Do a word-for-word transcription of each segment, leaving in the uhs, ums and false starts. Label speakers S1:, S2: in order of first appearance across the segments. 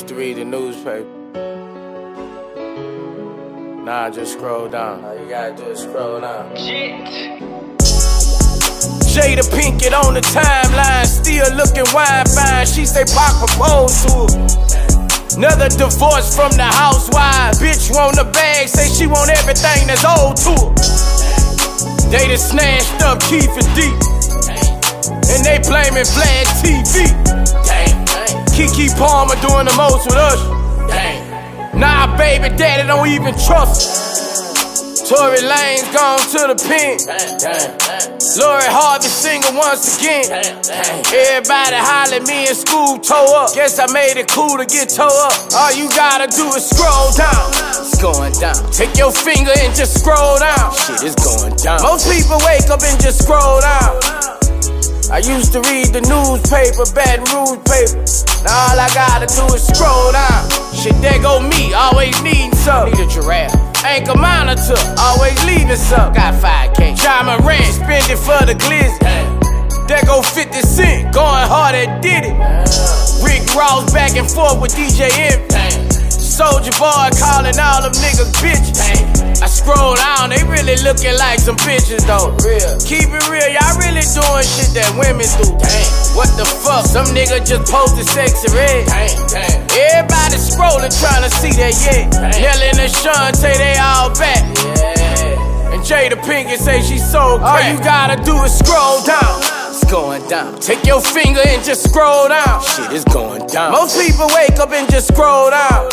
S1: used to read the newspaper. Nah, just scroll down. All you gotta do is scroll down. Shit. Jada Pinkett on the timeline, still looking wine fine. She say Pac proposed to her. Another divorce from the housewife. Bitch want the bag, say she want everything that's old to her. They done snatched up Keith and Deep, and they blaming Vlad T V. Keke Palmer doing the most with us. Nah, baby daddy don't even trust her. Tory Lanez gone to the pen. Lori Harvey single once again. Everybody holler, me in school toe up. Guess I made it cool to get toe up. All you gotta do is scroll down. It's going down. Take your finger and just scroll down. Shit is going down. Most people wake up and just scroll down. I used to read the newspaper, Baton Rouge paper. Now all I gotta do is scroll down. Shit, there go me, always needing something. Need a giraffe. Anchor monitor, always leaving something. Got five K. Ja Morant, spend it for the glizzy. There go fifty cent, going hard at Diddy. Rick Ross back and forth with D J Envy. Soulja Boy calling all them niggas bitches. I scroll down, they really looking like some bitches though. Real. Keep it real, y'all really doing shit that women do. Dang. What the fuck? Some nigga just posted sexy red. Dang, dang. Everybody scrolling trying to see that yeah. Helen and Shantae, they all back. Yeah. And Jada Pinkett say she so crack. All you gotta do is scroll down. It's going down. Take your finger and just scroll down. Shit is going down. Most people wake up and just scroll down.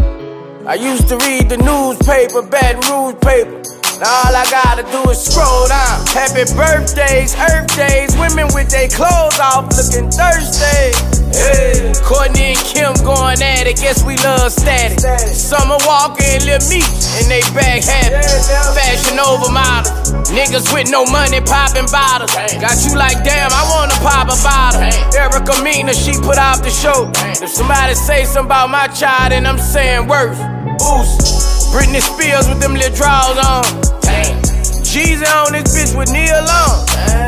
S1: I used to read the newspaper, Baton Rouge paper. Now all I gotta do is scroll down. Happy birthdays, Earth days, women with their clothes off looking thirsty. Hey. Courtney and Kim going at it, guess we love static. Summer Walker and Lil Meek and they back happy. Fashion over model, niggas with no money popping bottles. Got you like damn, I wanna pop a bottle. Erica Mena, she put out the show. If somebody say something about my child, then I'm saying worse. Boost. Britney Spears with them little draws on. Jeezy on this bitch with Neil on.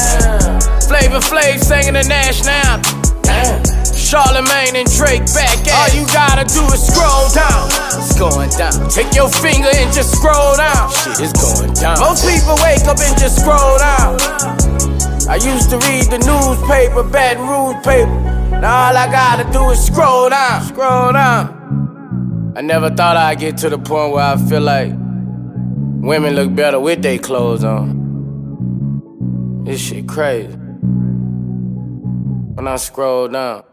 S1: Flavor Flav singing the national anthem. Charlemagne and Drake back at it. All you gotta do is scroll down. It's going down. Take your finger and just scroll down. Shit is going down. Most people wake up and just scroll down. I used to read the newspaper, Baton Rouge paper. Now all I gotta do is scroll down. Scroll down. I never thought I'd get to the point where I feel like women look better with their clothes on. This shit crazy. When I scroll down.